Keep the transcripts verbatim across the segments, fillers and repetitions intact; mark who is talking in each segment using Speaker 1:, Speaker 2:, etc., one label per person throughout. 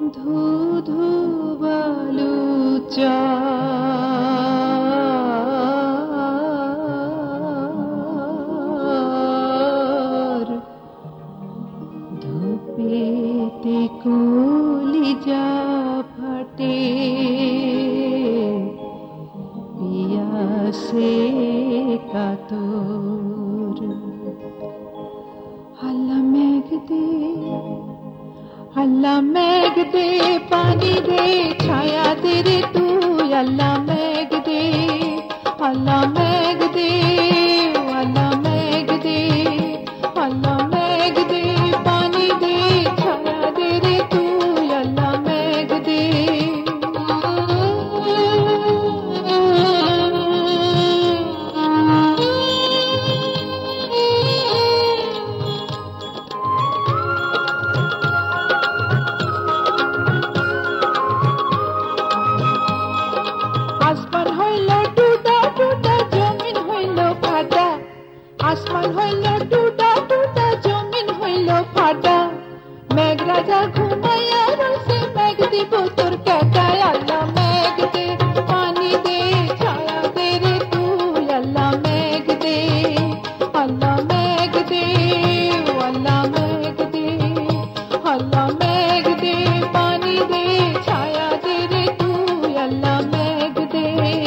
Speaker 1: ধু ধু বালু চর ধূপেতে কলিজা ফাটে পিয়াসে কাতর। আল্লাহ মেঘ দে, আল্লাহ মেঘ দে, পানি দে, ছায়া দে রে তুই। আল্লাহ মেঘ দে, আল্লাহ মেঘ দে, আল্লাহ মেঘ দে, আল্লাহ মেঘ দে, পানি দে, ছায়া দে রে তুই। আল্লাহ মেঘ দে। আসমান হইল টুটা টুটা, জমিন হইল ফাটা। আসমান হইল টুটা টুটা, জমিন হইল ফাটা। মেঘ রাজা ঘুমাইয়া রইছে, মেঘ দিব তোর কাটায়। আল্লাহ মেঘ দে, পানি দে, ছায়া দে রে তুই। আল্লাহ মেঘ দে, আল্লাহ মেঘ দে, আল্লাহ মেঘ দে, আল্লাহ মেঘ দে, পানি দে, ছায়া দে রে তুই। আল্লাহ মেঘ দে।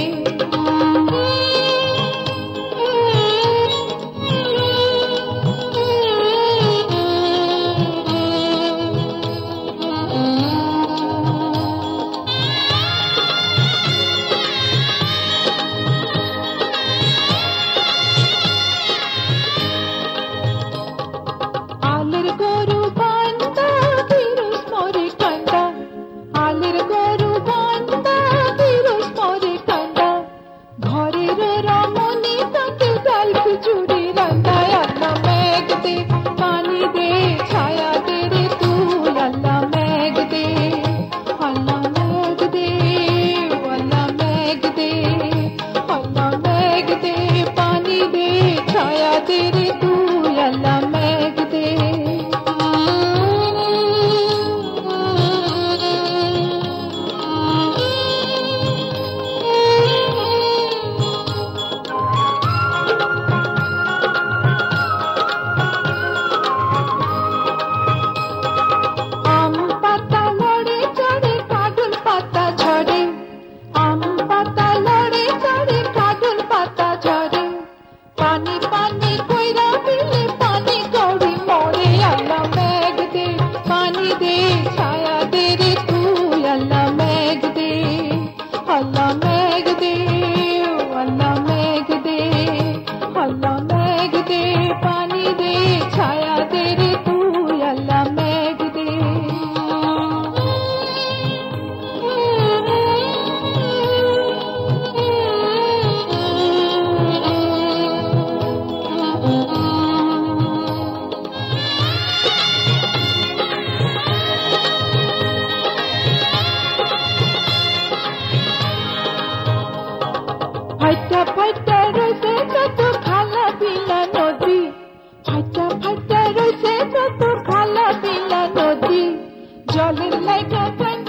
Speaker 1: আলের গরু বান্দা ফিরোজ মরে কান্দা, আলের গরু বান্দা ফিরোজ মরে কান্দা। ঘরের রমণী তাকে ডাল খিচুড়ি রান্দায়। আল্লাহ মেঘ দে, পানি দে, ছায়া দে রে তুই। আল্লাহ মেঘ দে, আল্লাহ মেঘ দে, আল্লাহ মেঘ দে, আল্লাহ মেঘ দে, পানি দে, ছায়া দে রে তুই। আল্লাহ মেঘ দে। আম পাতা লড়ে চড়ে, কাঁঠাল পাতা ঝরে। আম পাতা লড়ে চড়ে, কাঁঠাল পাতা ঝরে। পানি পানি কইরা বিলে, পানি কৌড়ি মরে। আল্লাহ মেঘ দে, পানি দে, ছায়া দে রে তুই। আল্লাহ মেঘ দে, আল্লাহ মেঘ দে, আল্লাহ মেঘ দে, আল্লাহ মেঘ দে, পানি দে, ছায়া দে রে তুই। আল্লাহ মেঘ দে। ফাইটা ফাইটা রইছে যত খালা বিলা নদী, ফাইটা ফাইটা রইছে যত খালা বিলা নদী। জলের লাইগা